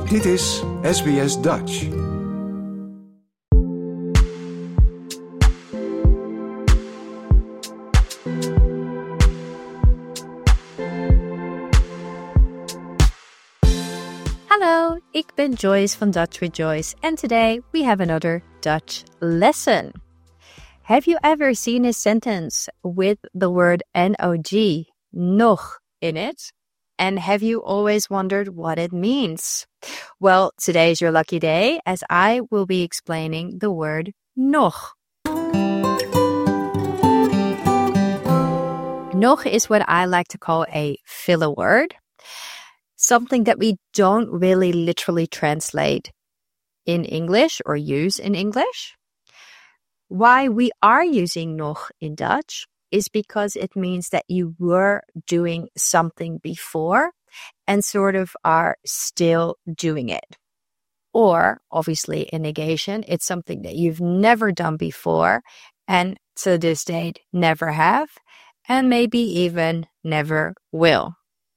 Dit is SBS Dutch. Hallo, ik ben Joyce van Dutch with Joyce and today we have another Dutch lesson. Have you ever seen a sentence with the word nog, nog, in it? And have you always wondered what it means? Well, today is your lucky day as I will be explaining the word nog. Nog is what I like to call a filler word. Something that we don't really literally translate in English or use in English. Why we are using nog in Dutch is because it means that you were doing something before and sort of are still doing it. Or, obviously, in negation, it's something that you've never done before and to this date never have and maybe even never will.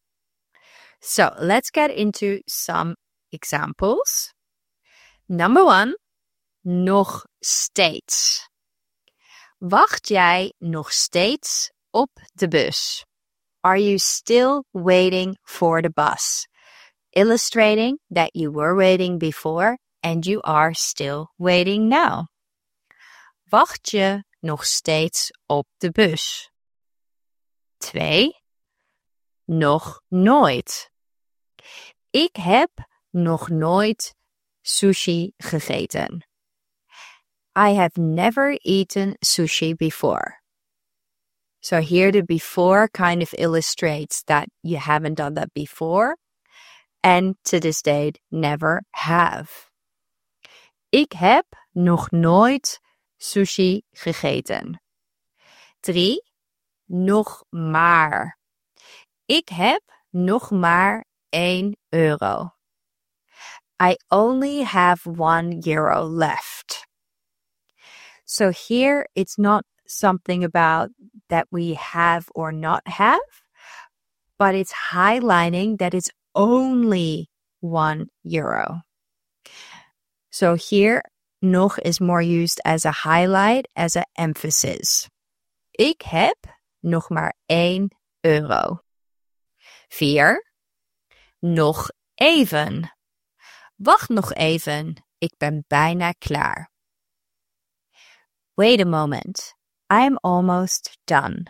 So, let's get into some examples. Number 1, nog steeds. Wacht jij nog steeds op de bus? Are you still waiting for the bus? Illustrating that you were waiting before and you are still waiting now. Wacht je nog steeds op de bus? 2. Nog nooit. Ik heb nog nooit sushi gegeten. I have never eaten sushi before. So here the before kind of illustrates that you haven't done that before and to this date never have. Ik heb nog nooit sushi gegeten. 3. Nog maar. Ik heb nog maar €1. I only have €1 left. So here it's not something about that we have or not have, but it's highlighting that it's only €1. So here, nog is more used as a highlight, as an emphasis. Ik heb nog maar €1. 4. Nog even. Wacht nog even, ik ben bijna klaar. Wait a moment, I'm almost done.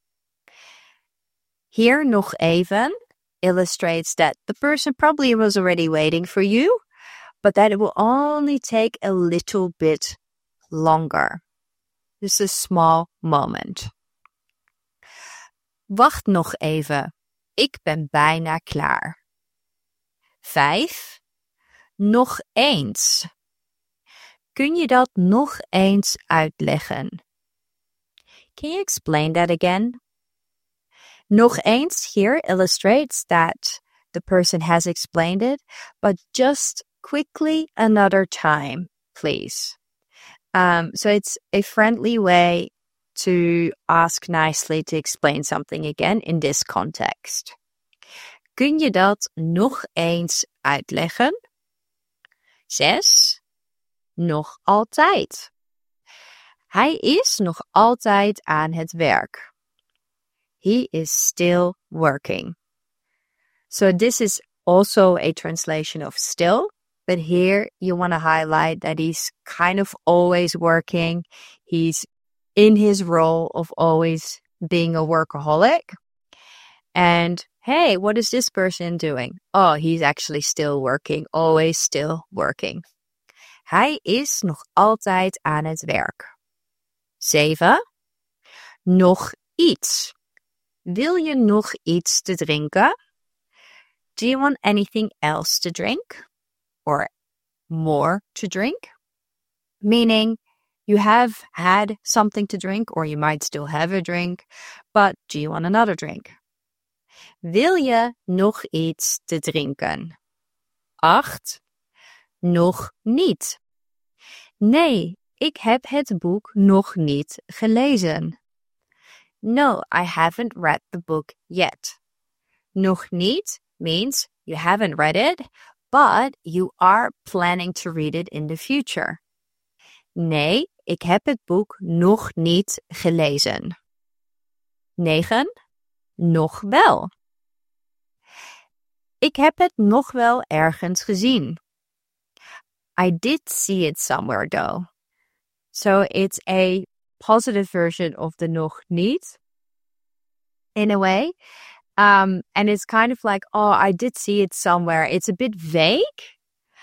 Here, nog even illustrates that the person probably was already waiting for you, but that it will only take a little bit longer. Just a small moment. Wacht nog even, ik ben bijna klaar. 5. Nog eens. Kun je dat nog eens uitleggen? Can you explain that again? Nog eens here illustrates that the person has explained it, but just quickly another time, please. So it's a friendly way to ask nicely to explain something again in this context. Kun je dat nog eens uitleggen? 6. Nog altijd. Hij is nog altijd aan het werk. He is still working. So this is also a translation of still, but here you want to highlight that he's kind of always working. He's in his role of always being a workaholic. And hey, what is this person doing? Oh, he's actually still working, always still working. Hij is nog altijd aan het werk. 7. Nog iets. Wil je nog iets te drinken? Do you want anything else to drink? Or more to drink? Meaning, you have had something to drink, or you might still have a drink, but do you want another drink? Wil je nog iets te drinken? 8. Nog niet. Nee, ik heb het boek nog niet gelezen. No, I haven't read the book yet. Nog niet means you haven't read it, but you are planning to read it in the future. Nee, ik heb het boek nog niet gelezen. 9. Nog wel. Ik heb het nog wel ergens gezien. I did see it somewhere though. So it's a positive version of the nog niet in a way. And it's kind of like, oh, I did see it somewhere. It's a bit vague,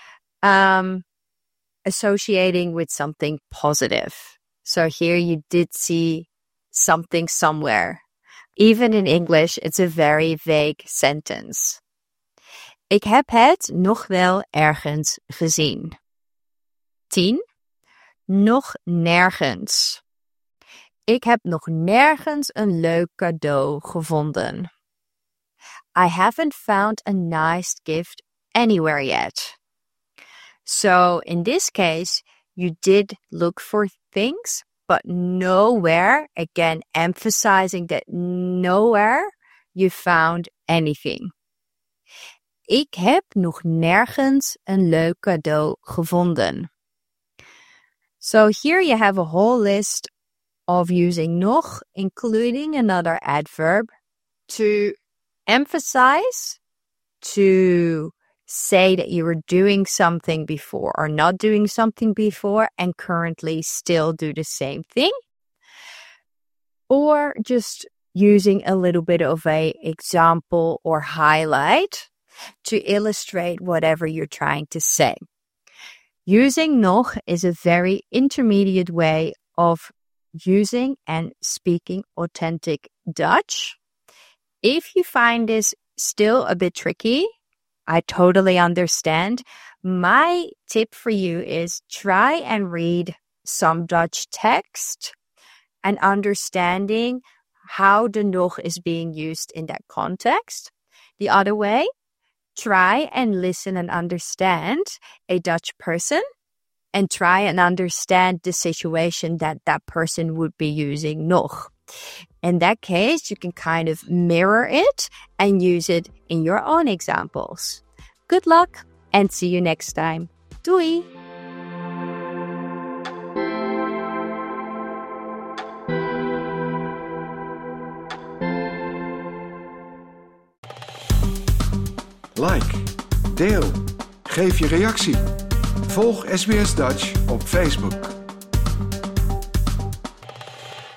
associating with something positive. So here you did see something somewhere. Even in English, it's a very vague sentence. Ik heb het nog wel ergens gezien. 10. Nog nergens. Ik heb nog nergens een leuk cadeau gevonden. I haven't found a nice gift anywhere yet. So in this case, you did look for things, but nowhere, again, emphasizing that nowhere you found anything. Ik heb nog nergens een leuk cadeau gevonden. So here you have a whole list of using nog, including another adverb, to emphasize, to say that you were doing something before or not doing something before and currently still do the same thing. Or just using a little bit of a example or highlight to illustrate whatever you're trying to say. Using nog is a very intermediate way of using and speaking authentic Dutch. If you find this still a bit tricky, I totally understand. My tip for you is try and read some Dutch text and understanding how the nog is being used in that context. The other way, try and listen and understand a Dutch person and try and understand the situation that that person would be using nog. In that case, you can kind of mirror it and use it in your own examples. Good luck and see you next time. Doei! Like, deel, geef je reactie. Volg SBS Dutch op Facebook.